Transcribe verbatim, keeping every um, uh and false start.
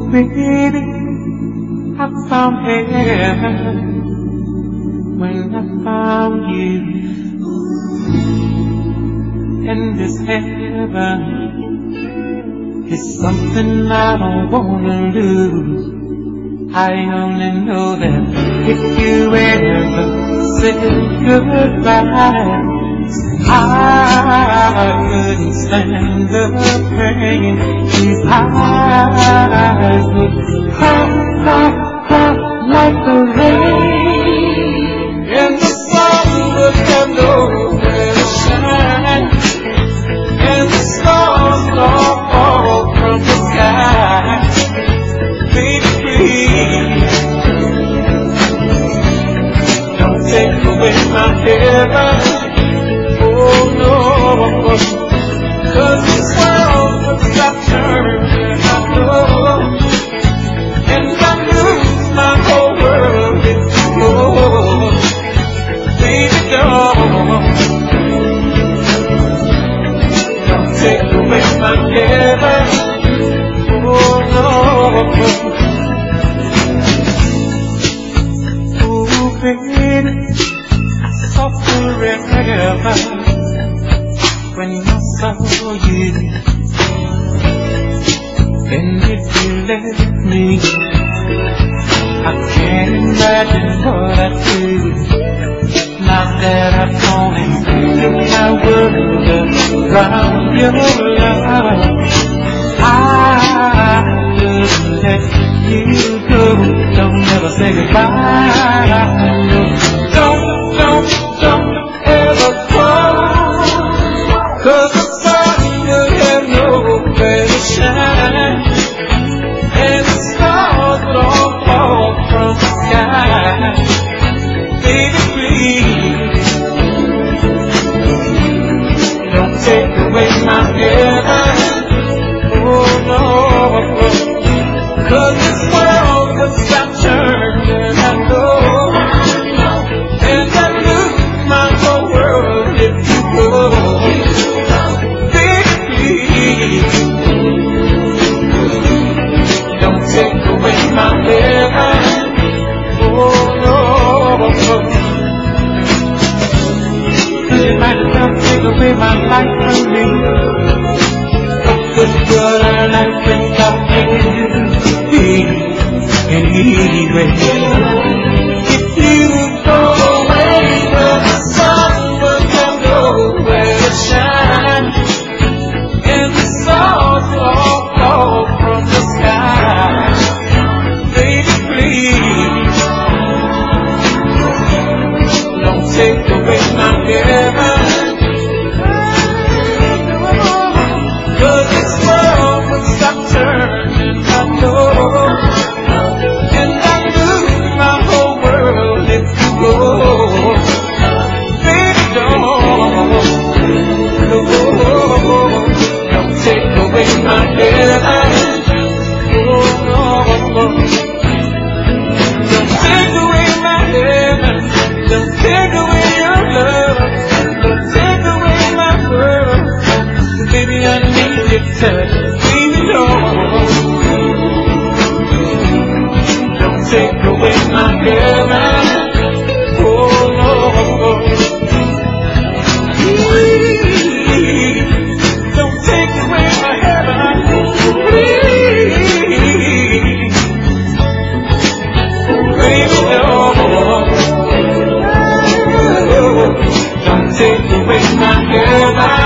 baby, I found heaven when I found you. And this heaven is something I don't wanna lose. I only know that if you ever said goodbye, I couldn't stand the pain. These eyes would cry, cry, cry like the rain, and the sun would have nowhere to shine, and the stars would all fall from the sky. Baby, please, don't take away my heaven. Oh no, 'cause this world would stop turning, I know, and I lose my whole world if you go. Baby, don't, don't take away my heaven. Oh no, oh baby, I saw forever when I saw you. And if you left me, I can't imagine what I'd do. Now that I've gone and look my world around your love, I couldn't let you go. Don't ever say goodbye. Don't, don't, don't ever cry. 'Cause the sun will have nowhere to shine, and the stars will all fall from the sky. Baby, please, don't take away my heaven. Oh no, 'cause this world will stop turning, I know, and I lose my whole world if you go. Don't take away my heaven. Oh no, 'cause you might as well take away my life from me. What good will our life without you be? Anyway, if you go away, well, the sun will have nowhere to shine, and the stars will all fall from the sky. Baby, please, don't take away my heaven. 'Cause this world would stop turning, I know, and I lose my whole world if you go. Baby, don't, don't take away my heaven. Oh no, don't take away my heaven. Don't take away your love. Don't take away my world. Baby, I need your touch. Baby, don't, don't take away my heaven. Oh no, please, don't take away my heaven. Please, baby, don't, don't take away my heaven.